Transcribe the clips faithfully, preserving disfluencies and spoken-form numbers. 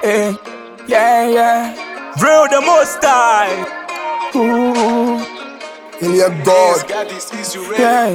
eh, yeah, yeah. Real the most high. Ooh, In your God. yeah,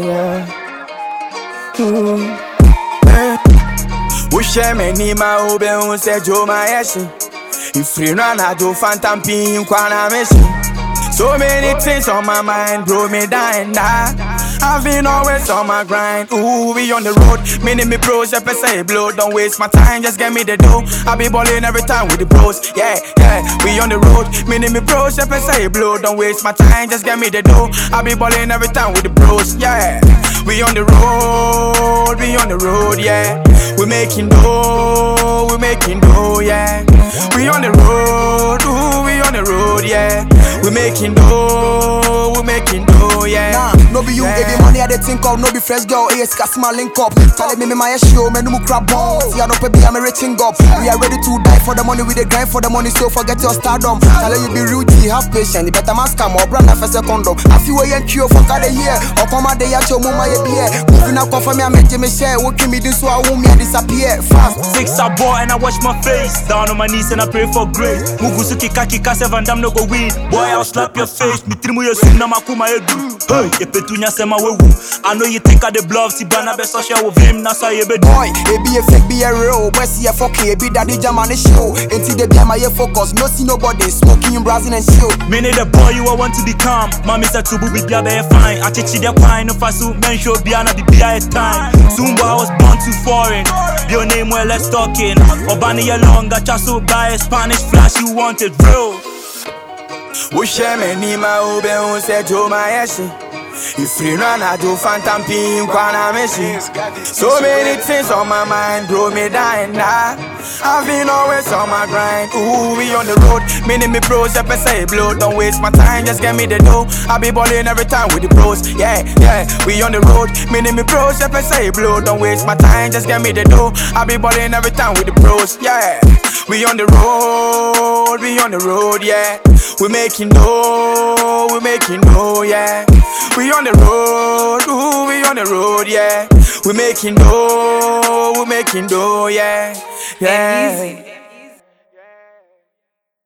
yeah. Ooh, eh. Ushe me ni ma ube unse jo ma yeshi. Ifri no na do phantom pin kwa na meshi. So many things on my mind, bro, me dying now. I've been always on my grind. Ooh, we on the road. Many me bros, if I say blow, don't waste my time, just get me the dough. I be ballin' every time with the bros. Yeah, yeah, we on the road. Many me bros, if I say blow, don't waste my time, just get me the dough. I be ballin' every time with the bros. Yeah, we on the road, we on the road. Yeah, we making dough, we making dough. Yeah, we on the road. Ooh, we on the road. Yeah, we making dough, we making dough. Yeah. Nah, no be you, yeah. Baby money I dey think of, no be fresh girl, A S Kasima link up. Tell me me my show, me no mu crab ball. See I no pay, I'm a reaching up. We are ready to die for the money, we dey grind for the money, so forget your stardom. Tell you be real G, have patience, you better mask am or brand a first condom. I feel way and cure for cada year, or come a day at your mama ye beer. Moving up for me, I make me share, working me this so I won't me disappear fast. Six I bought and I wash my face. Down on my knees and I pray for grace. Mugusuki kaki kase van dam no go win. Boy I'll slap your face. Me trimu ye soon na makuma edu. Hey, ye petunya sema wewu. I know you think I the bluff, si bana be social with him, na sa ye be boy, it be a fake, be a real. Boy, see a fucking, it be daddy jam on the show. Until they be my ear focus, no see nobody smoking in Brazil and show. Many the boy you want to become. Mommy said to be be a fine. I teach you the fine, no fasu, men show be an be be a time. Soon boy I was born too foreign. Your name well let's talking. Obani along, got chasu by a Spanish flash, you wanted real. Ushe me ni ma ube unse jo ma yeshi. If you run I do phantom pin kwa na meshi. So many things on my mind, bro, me dying now. I've been always on my grind. Ooh, we on the road. Many me bros, if I say blow, don't waste my time, just get me the dough. I be ballin' every time with the bros. Yeah, yeah, we on the road. Many me bros, if I say blow, don't waste my time, just get me the dough. I be ballin' every time with the bros. Yeah, we on the road, we on the road. Yeah, we making dough, we making dough. Yeah. We on the road, ooh, we on the road, yeah. We making dough, we making dough, yeah, yeah.